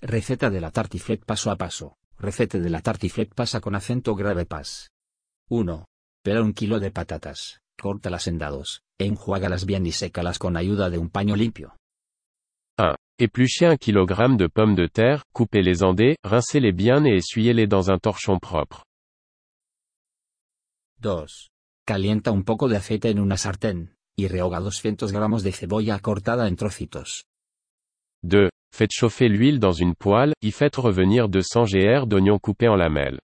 Receta de la tartiflette paso a paso. Receta de la tartiflette pasa con acento grave pas. 1. Pela 1 kilo de patatas, córtalas en dados, enjuágalas bien y sécalas con ayuda de un paño limpio. 1. Épluchez 1 kg de pommes de terre, coupez-les en dés, rincez-les bien et essuyez-les dans un torchon propre. 2. Calienta un poco de aceite en una sartén, y rehoga 200 gramos de cebolla cortada en trocitos. 2. Faites chauffer l'huile dans une poêle, y faites revenir 200 gr d'oignons coupés en lamelles.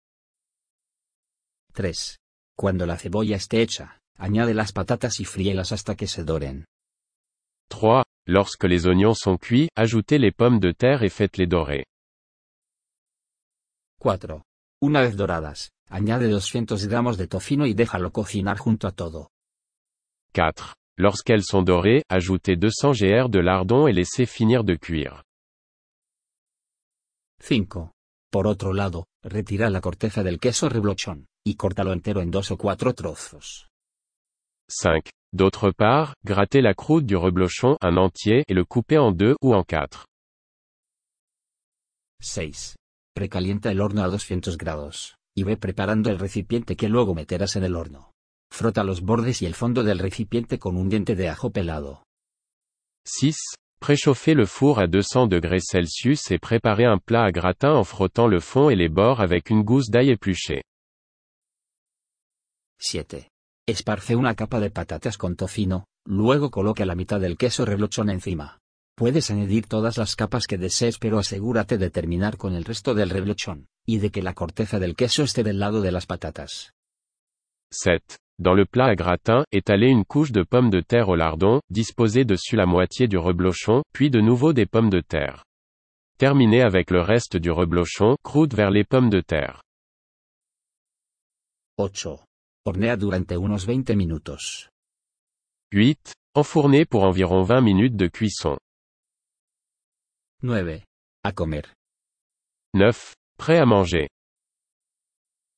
3. Cuando la cebolla esté hecha, añade las patatas y fríelas hasta que se doren. 3. Lorsque les oignons sont cuits, ajoutez les pommes de terre et faites-les dorer. 4. Una vez doradas, añade 200 gramos de tocino y déjalo cocinar junto a todo. 4. Lorsqu'elles sont dorées, ajoutez 200 gr de lardons et laissez finir de cuire. 5. Por otro lado, retira la corteza del queso reblochón, y córtalo entero en 2 o 4 trozos. 5. D'autre part, grattez la croûte du reblochon un entier et le coupez en 2 ou en 4. 6. Precalienta el horno a 200 grados, y ve preparando el recipiente que luego meterás en el horno. Frota los bordes y el fondo del recipiente con un diente de ajo pelado. 6. Préchauffez le four à 200 degrés Celsius et préparez un plat à gratin en frottant le fond et les bords avec une gousse d'ail épluchée. 7. Esparce una capa de patatas con tocino, luego coloca la mitad del queso reblochón encima. Puedes añadir todas las capas que desees, pero asegúrate de terminar con el resto del reblochón, y de que la corteza del queso esté del lado de las patatas. 7. Dans le plat à gratin, étalez une couche de pommes de terre au lardon, disposez dessus la moitié du reblochon, puis de nouveau des pommes de terre. Terminez avec le reste du reblochon, croûte vers les pommes de terre. 8. Hornea durante unos 20 minutos. 8. Enfournez pour environ 20 minutes de cuisson. 9. A comer. 9. Prêt à manger.